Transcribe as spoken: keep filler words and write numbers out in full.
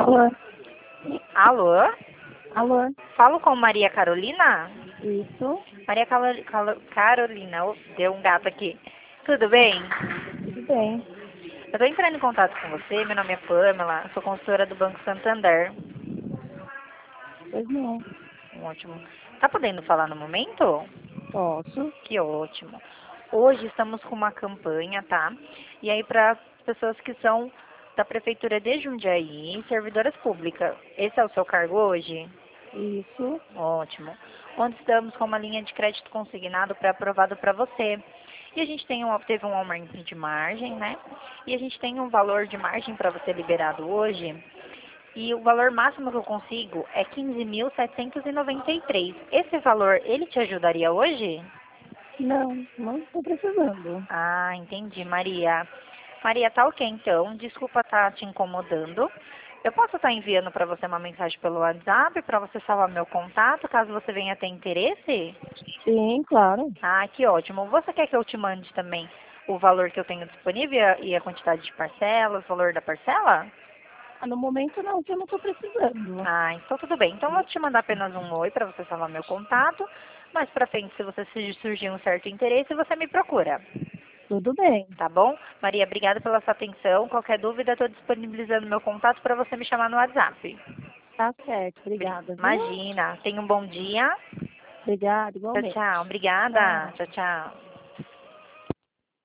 Alô? Alô? Alô? Falo com Maria Carolina? Isso? Maria Calo- Calo- Carolina, oh, deu um gato aqui. Tudo bem? Tudo bem. Eu tô entrando em contato com você, meu nome é Pamela, sou consultora do Banco Santander. Pois não. Ótimo. Tá podendo falar no momento? Posso? Que ótimo. Hoje estamos com uma campanha, tá? E aí para pessoas que são da Prefeitura de Jundiaí, servidoras públicas. Esse é o seu cargo hoje? Isso? Ótimo. Onde estamos com uma linha de crédito consignado pré-aprovado para você. E a gente tem um, teve um aumento de margem, né? E a gente tem um valor de margem para você liberado hoje. E o valor máximo que eu consigo é quinze mil setecentos e noventa e três. Esse valor, ele te ajudaria hoje? Não, não estou precisando. Ah, entendi, Maria. Maria, tá ok então. Desculpa estar te incomodando. Eu posso estar enviando para você uma mensagem pelo WhatsApp para você salvar meu contato, caso você venha ter interesse? Sim, claro. Ah, que ótimo. Você quer que eu te mande também o valor que eu tenho disponível e a e a quantidade de parcelas, o valor da parcela? Ah, no momento não, que eu não estou precisando. Ah, então tudo bem. Então eu vou te mandar apenas um oi para você salvar meu contato. Mais pra frente, se você se surgir um certo interesse, você me procura. Tudo bem. Tá bom? Maria, obrigada pela sua atenção. Qualquer dúvida, estou disponibilizando meu contato para você me chamar no WhatsApp. Tá certo. Bri- Obrigada, viu? Imagina. Tenha um bom dia. Obrigada, Tchau, igualmente. tchau. Obrigada. Tchau. Tchau, tchau.